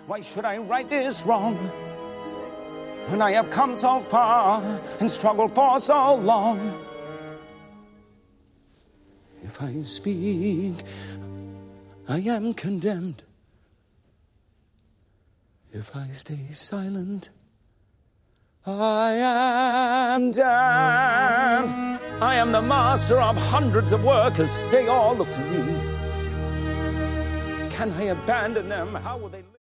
Why should I right this wrong when I have come so far and struggled for so long? If I speak, I am condemned. If I stay silent, I am damned. I am the master of hundreds of workers. They all look to me. Can I abandon them? How will they live?